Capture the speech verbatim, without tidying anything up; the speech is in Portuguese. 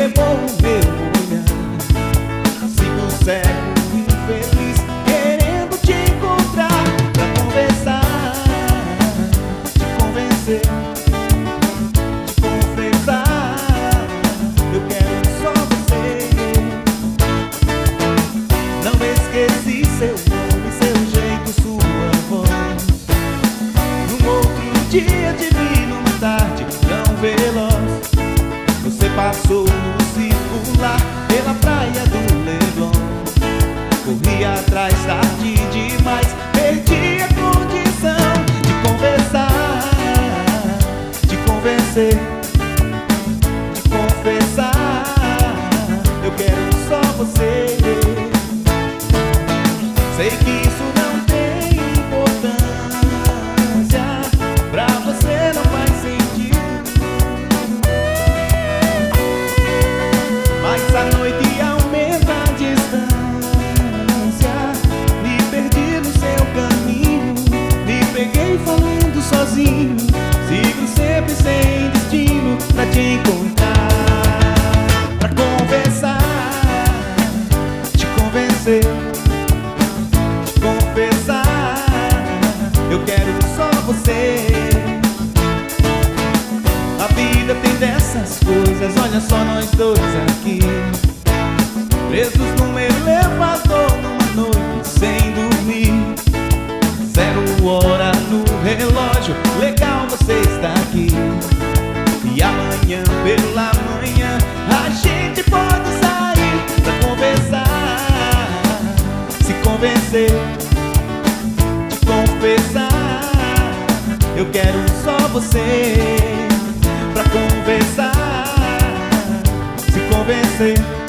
levou o meu olhar. Sigo cego, infeliz, querendo te encontrar pra conversar, te convencer, te confessar. Eu quero só você. Não esqueci seu nome, seu jeito, sua voz. Num outro dia divino, uma tarde tão veloz, você passou no circular pela praia do Leblon. Corri atrás tarde demais, perdi a condição de conversar, de convencer, de confessar. Eu quero só você. Sei que isso não tem importância, pra você não faz sentido, mas a noite aumenta a distância. Me perdi no seu caminho, me peguei falando sozinho. Sigo sempre sem destino pra te encontrar, pra conversar, te convencer, te confessar. Eu quero só você. A vida tem dessas coisas, olha só nós dois aqui, presos num elevador numa noite sem dormir. Zero hora no relógio, legal você está aqui. E amanhã pela manhã a gente pode sair pra conversar, se convencer, te confessar. Eu quero só você pra conversar, se convencer.